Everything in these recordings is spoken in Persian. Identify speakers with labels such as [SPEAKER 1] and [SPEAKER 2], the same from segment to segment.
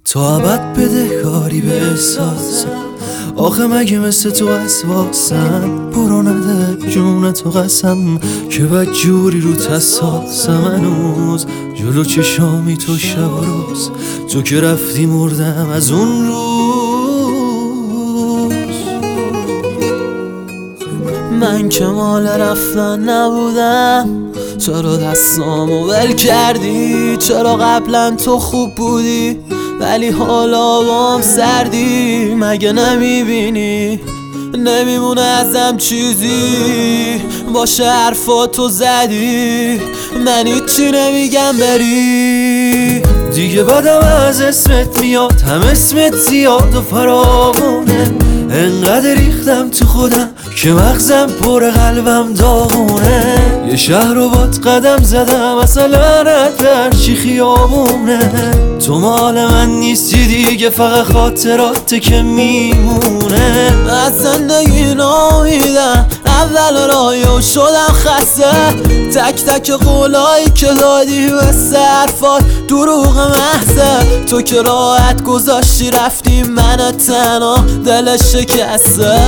[SPEAKER 1] تو ابد بدهکاری به احساسم، آخه مگه مثل تو وسواسم. برو نده جون تو قسم که بد جوری رو حساسم. هنوز جلو چشامی تو شب و روز، تو که رفتی مردم از اون روز.
[SPEAKER 2] من که مال رفتن نبودم، چرا دستامو ول کردی؟ چرا قبلا تو خوب بودی ولی حالا بام سردی؟ مگه نمیبینی نمیمونه ازم چیزی؟ باشه حرفاتو زدی، من هیچی نمیگم بری.
[SPEAKER 1] دیگه بدم از اسمت میاد، هم اسمت زیاد و فراوونه. انقدر ریختم تو خودم که مغزم پر قلبم داغونه. یه شهر رو باد قدم زدم اصلا رد هرچی خیابونه. تو مال من نیستی دیگه، فقط خاطراته که میمونه.
[SPEAKER 2] از زندگی نامیدم، اول راهیو شدم خسته. تک تک قولایی که دادی به حرفات دروغ محضه. تو که راحت گذاشتی رفتی، من تنها دل شکسته.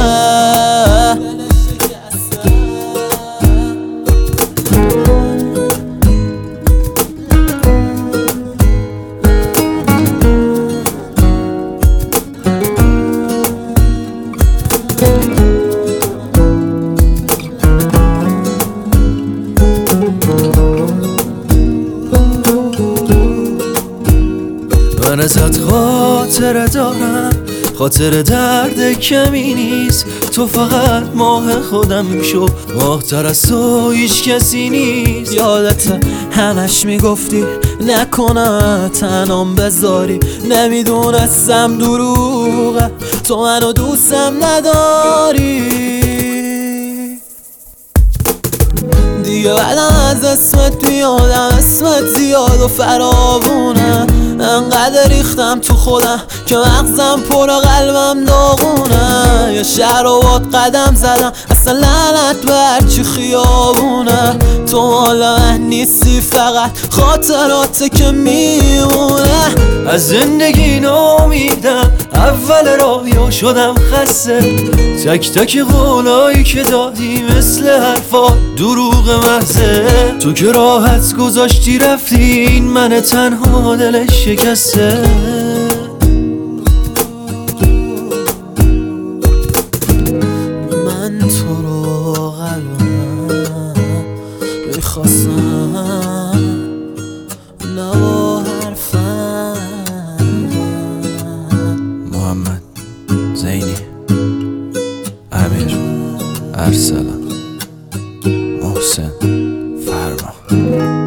[SPEAKER 1] من ازت خاطره دارم، خاطر درد کمی نیست. تو فقط ماه خودم شو، ماه تر از تو هیچ کسی نیست.
[SPEAKER 2] یادت همش میگفتی نکنه تنام بذاری، نمیدونستم دروغه تو منو دوستم نداری. دیگه بعدم از اسمت میادم، اسمت زیاد و فراوونه. انقدر ریختم تو خودم که مغزم پر قلبم داغونه. یه شهر رو باد قدم زدم اصلا لعنت به هرچی خیابونه. تو مال من نیستی، فقط خاطراته که میمونه.
[SPEAKER 1] از زندگی نامیدم، اول راهیو شدم خسته. تک تک قولایی که دادی مثل حرفا دروغ محضه. تو که راحت گذاشتی رفتی، این من تنها دلش شکسته.
[SPEAKER 2] من تو رو قلبم میخواستم، نه با حرفم.
[SPEAKER 1] محمد زینی، امیر ارسلان، محسن فرما.